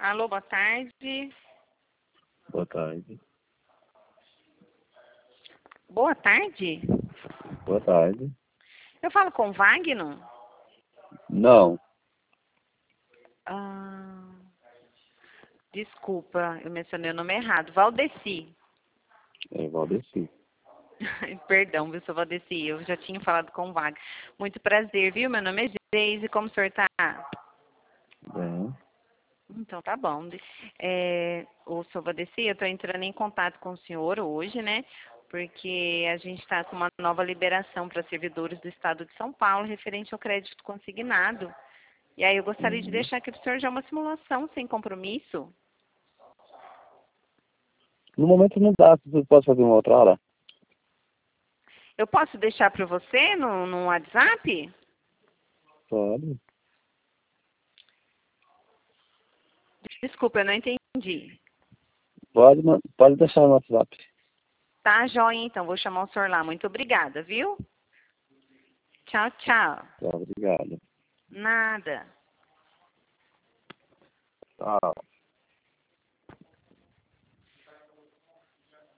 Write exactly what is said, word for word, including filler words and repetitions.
Alô, boa tarde. Boa tarde. Boa tarde? Boa tarde. Eu falo com o Wagner? Não. Ah, desculpa, eu mencionei o nome errado. Valdeci. É Valdeci. Perdão, viu, seu Valdeci. Eu já tinha falado com o Wagner. Muito prazer, viu? Meu nome é Geise. Como o senhor tá? Bem. Então, tá bom. É, o senhor Valdeci, eu estou entrando em contato com o senhor hoje, né? Porque a gente está com uma nova liberação para servidores do Estado de São Paulo referente ao crédito consignado. E aí eu gostaria de Uhum. deixar aqui para o senhor já uma simulação sem compromisso. No momento não dá, você pode fazer uma outra hora? Eu posso deixar para você no, no WhatsApp? Pode. Desculpa, eu não entendi. Pode, ma- pode deixar no WhatsApp. Tá, joia, então. Vou chamar o senhor lá. Muito obrigada, viu? Tchau, tchau. Tá, obrigado. Nada. Tchau.